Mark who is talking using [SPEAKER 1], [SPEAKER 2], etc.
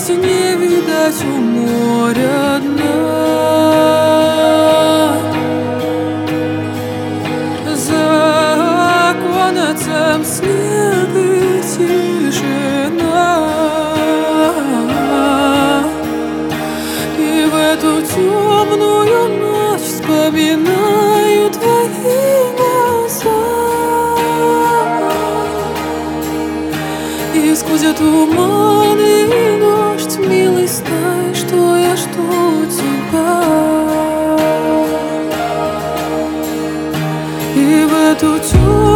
[SPEAKER 1] Осталось не видать у моря дна. За концем снег и тишина, и в эту темную ночь вспоминаю твои глаза. И сквозь туман и дождь, милый, знай, что я жду тебя. И в эту темную